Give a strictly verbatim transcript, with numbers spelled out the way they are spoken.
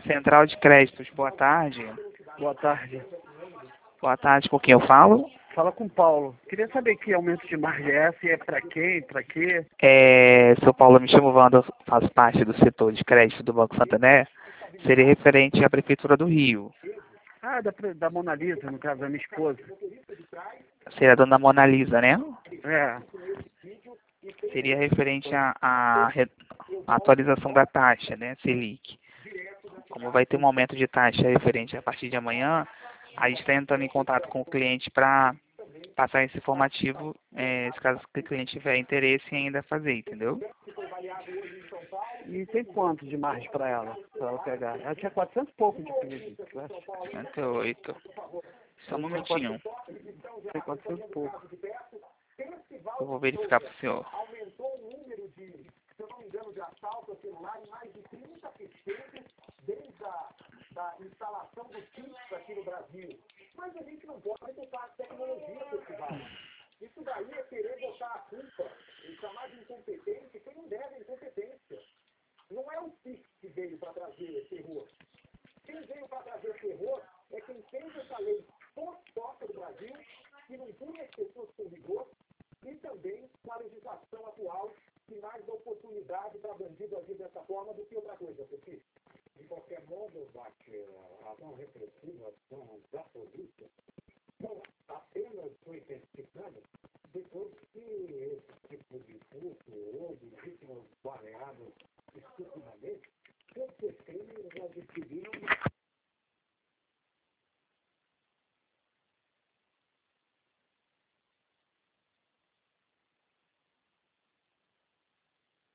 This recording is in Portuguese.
Central de Créditos, boa tarde. Boa tarde. Boa tarde, com quem eu falo? Fala com o Paulo. Queria saber que aumento de margem é essa e é para quem, para quê? É, seu Paulo, me chamo Wanda, faço parte do setor de crédito do Banco Santander. Seria referente à Prefeitura do Rio. Ah, da, da Mona Lisa, no caso, da minha esposa. Seria a dona Mona Lisa, né? É. Seria referente à à re- à atualização da taxa, né, Selic. Como vai ter um aumento de taxa referente a partir de amanhã, a gente está entrando em contato com o cliente para passar esse informativo, é, se caso o cliente tiver interesse em ainda fazer, entendeu? E tem quanto de margem para ela, para ela pegar? Ela tinha quatrocentos e pouco de crédito, eu acho. cento e oito. Só um momentinho. Tem quatrocentos e pouco. Eu vou verificar para o senhor. Depois que esse tipo de furto ou de vítimas baleadas